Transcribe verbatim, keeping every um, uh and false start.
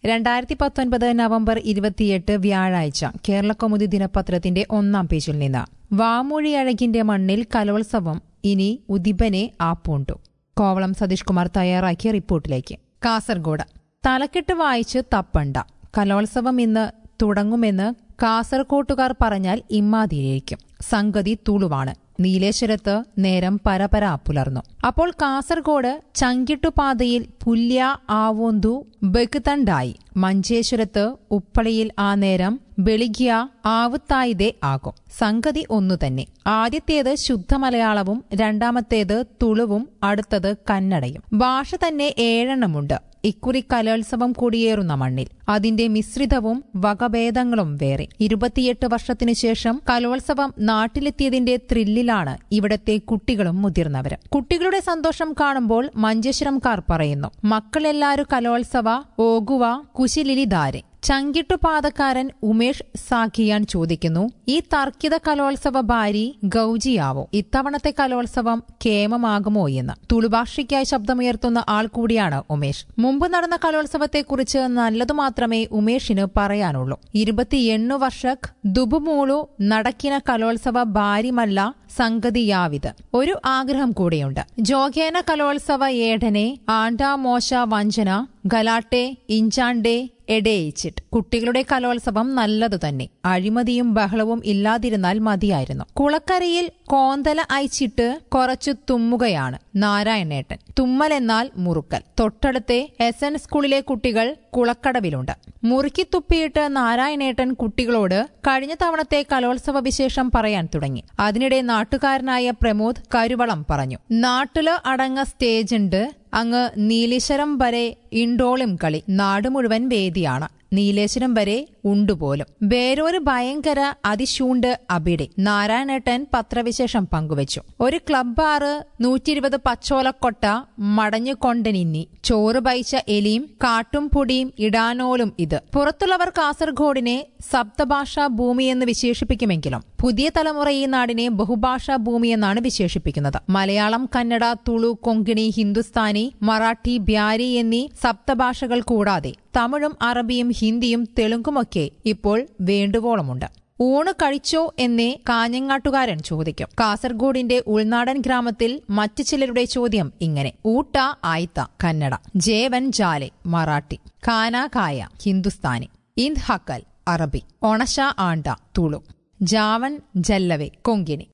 രണ്ടായിരത്തി പത്തൊൻപത് നവംബർ ഇരുപത്തിയെട്ട് വ്യാഴാഴ്ച കേരളകൗമുദി ദിനപത്രത്തിന്റെ ഒന്നാം പേജിൽ നിന്ന് വാമൊഴിയഴകിന്റെ മണ്ണിൽ കലോത്സവം ഇനി ഉദിപനെ ആപ്പൂണ്ടു. കോവളം സതീഷ് കുമാർ തയ്യാറാക്കിയ റിപ്പോർട്ടിലേക്ക്. കാസർഗോഡ് തലക്കെട്ട് വായിച്ച് തപ്പണ്ട, കലോത്സവം ഇന്ന് തുടങ്ങുമെന്ന് കാസർകോട്ടുകാർ പറഞ്ഞാൽ ഇമ്മാതിരിയിരിക്കും. സംഗതി തുളുവാണ്. നീലേശ്വരത്ത് നേരം പരപര പുലർന്നു. അപ്പോൾ കാസർഗോഡ് ചങ്കിട്ടുപാതയിൽ പുല്യ ആവോന്തു ബെക്കുതണ്ടായി. മഞ്ചേശ്വരത്ത് ഉപ്പളയിൽ ആ നേരം വെളിഗ്യ ആവുത്തായിതേ ആകും. സംഗതി ഒന്നുതന്നെ. ആദ്യത്തേത് ശുദ്ധ മലയാളവും രണ്ടാമത്തേത് തുളുവും അടുത്തത് കന്നഡയും. ഭാഷ തന്നെ ഏഴെണ്ണമുണ്ട്. ഇക്കുറി കലോത്സവം കുടിയേറുന്ന മണ്ണിൽ അതിന്റെ മിശ്രിതവും വകഭേദങ്ങളും വേറെ. ഇരുപത്തിയെട്ട് വർഷത്തിനു ശേഷം കലോത്സവം നാട്ടിലെത്തിയതിന്റെ ത്രില്ലിലാണ് ഇവിടത്തെ കുട്ടികളും മുതിർന്നവരും. കുട്ടികളുടെ സന്തോഷം കാണുമ്പോൾ മഞ്ചേശ്വരംകാർ പറയുന്നു, മക്കളെല്ലാരും കലോത്സവ ഓകുവ കുശിലിലിധാരെ. ചങ്കിട്ടുപാതക്കാരൻ ഉമേഷ് സാഖിയാൻ ചോദിക്കുന്നു, ഈ തർക്കിത കലോത്സവ ഭാരി ഗൌജിയാവോ? ഇത്തവണത്തെ കലോത്സവം കേമമാകുമോ എന്ന്. തുളുഭാഷയ്ക്കായി ശബ്ദമുയർത്തുന്ന ആൾ കൂടിയാണ് ഉമേഷ്. മുമ്പ് നടന്ന കലോത്സവത്തെക്കുറിച്ച് നല്ലതു മാത്രമേ ഉമേഷിന് പറയാനുള്ളൂ. ഇരുപത്തിയെണ്ണു വർഷക് ദുബുമൂളു നടക്കിന കലോത്സവ ഭാരിമല്ല സംഗതിയാവിത്. ഒരു ആഗ്രഹം കൂടിയുണ്ട്. ജോഗേന കലോത്സവ ഏടനെ ആണ്ടാ മോശ വഞ്ചന ഗലാട്ടെ ഇഞ്ചാണ്ടേ എടേയിച്ചിട്ട്. കുട്ടികളുടെ കലോത്സവം നല്ലതു തന്നെ. അഴിമതിയും ബഹളവും ഇല്ലാതിരുന്നാൽ മതിയായിരുന്നു. കുളക്കരയിൽ കോന്തല അയച്ചിട്ട് കുറച്ചു തുമ്മുകയാണ് നാരായണേട്ടൻ. തുമ്മലെന്നാൽ മുറുക്കൽ. തൊട്ടടുത്തെ എസ് എൻ സ്കൂളിലെ കുട്ടികൾ കുളക്കടവിലുണ്ട്. മുറുക്കി തുപ്പിയിട്ട് നാരായണേട്ടൻ കുട്ടികളോട് കഴിഞ്ഞ തവണത്തെ കലോത്സവ വിശേഷം പറയാൻ തുടങ്ങി. അതിനിടെ നാട്ടുകാരനായ പ്രമോദ് കരുവളം പറഞ്ഞു, നാട്ടില് അടങ്ങ സ്റ്റേജുണ്ട്, അങ്ങ് നീലേശ്വരം വരെ ഇൻഡോളും കളി. നാട് മുഴുവൻ വേദിയാണ്. നീലേശ്വരം വരെ ഉണ്ടുപോലും. വേറൊരു ഭയങ്കര അതിശൂണ്ട് അബിടെ. നാരായണേട്ടൻ പത്രവിശേഷം പങ്കുവച്ചു. ഒരു ക്ലബ് ബാറ്, നൂറ്റിയിരുപത് പച്ചോലക്കൊട്ട മടഞ്ഞുകൊണ്ടനിന്നി. ചോറ് ബയിച്ച എലിയും കാട്ടും പൊടിയും ഇടാനോലും ഇത്. പുറത്തുള്ളവർ കാസർഗോഡിനെ സപ്തഭാഷാ ഭൂമിയെന്ന് വിശേഷിപ്പിക്കുമെങ്കിലും പുതിയ തലമുറ ഈ നാടിനെ ബഹുഭാഷാ ഭൂമിയെന്നാണ് വിശേഷിപ്പിക്കുന്നത്. മലയാളം, കന്നഡ, തുളു, കൊങ്കിണി, ഹിന്ദുസ്ഥാനി, മറാഠി, ബ്യാരി എന്നീ സപ്തഭാഷകൾ കൂടാതെ തമിഴും അറബിയും ഹിന്ദിയും തെലുങ്കുമൊക്കെ ഇപ്പോൾ വേണ്ടുവോളമുണ്ട്. ഊണ് കഴിച്ചോ എന്നേ കാഞ്ഞങ്ങാട്ടുകാരൻ ചോദിക്കും. കാസർഗോഡിന്റെ ഉൾനാടൻ ഗ്രാമത്തിൽ മറ്റു ചിലരുടെ ചോദ്യം ഇങ്ങനെ: ഊട്ട ആയിത്ത കന്നഡ, ജേവൻ ജാലെ മറാഠി, കാന കായ ഹിന്ദുസ്ഥാനി, ഇന്ത് ഹക്കൽ അറബി, ഒണശ ആണ്ട തുളു, ജാവൻ ജല്ലവെ കൊങ്കിണി.